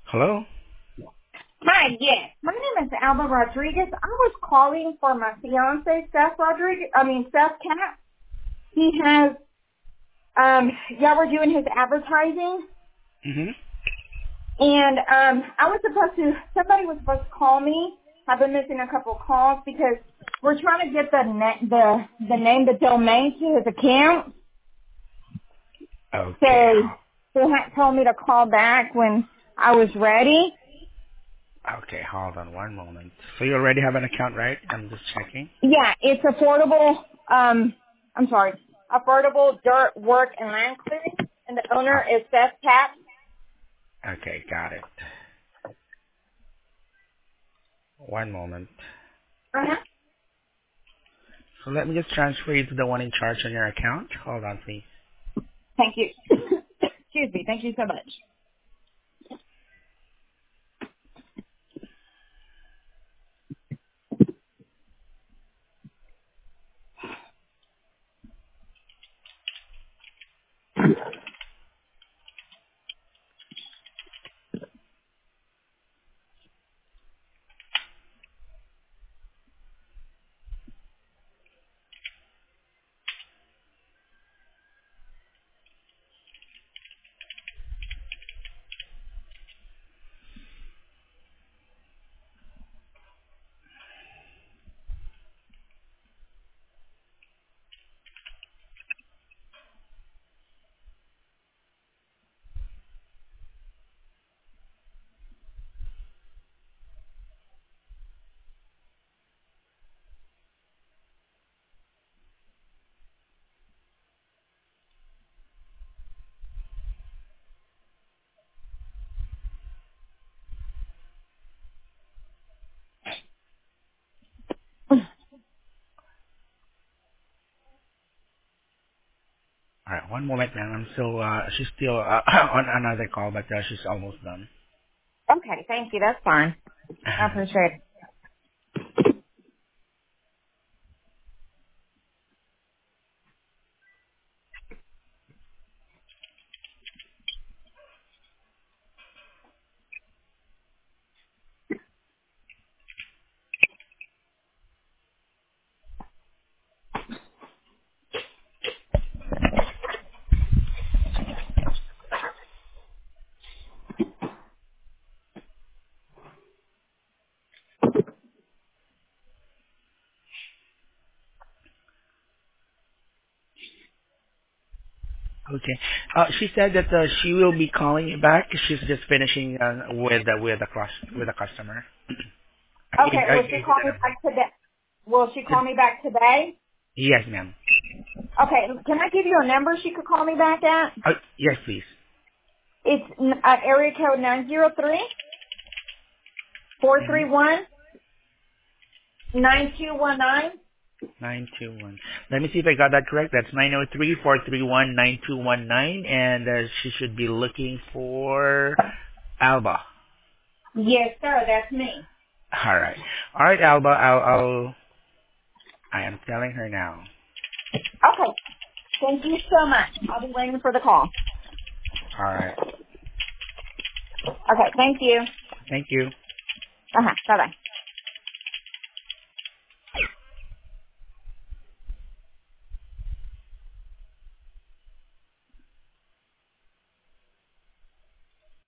Hello? Hi, yes. My name is Alba Rodriguez. I was calling for my fiance, Seth Rodriguez. Seth Cap. He has, y'all were doing his advertising, Mm-hmm. and I was somebody was supposed to call me. I've been missing a couple of calls because we're trying to get the domain to his account. Okay. So they had told me to call back when I was ready. Okay, hold on one moment. So you already have an account, right? I'm just checking. Yeah, it's affordable dirt work and land clearing, and the owner is Seth Cap. Okay, got it. One moment. Uh-huh. So let me just transfer you to the one in charge on your account. Hold on, please. Thank you. Excuse me. Thank you so much. All right, one moment, ma'am. She's still on another call, but she's almost done. Okay, thank you. That's fine. I appreciate it. Okay. She said that she will be calling you back. She's just finishing with a customer. Okay, I will she gave you call the me number. back today? Will she call me back today? Yes, ma'am. Okay, can I give you a number she could call me back at? Yes, please. It's area code Mm-hmm. 903-431-9219. 921. Let me see if I got that correct. That's 903-431-9219, and she should be looking for Alba. Yes, sir, that's me. All right. All right, Alba. I am telling her now. Okay, thank you so much. I'll be waiting for the call. All right. Okay, thank you. Thank you. Uh-huh, bye-bye.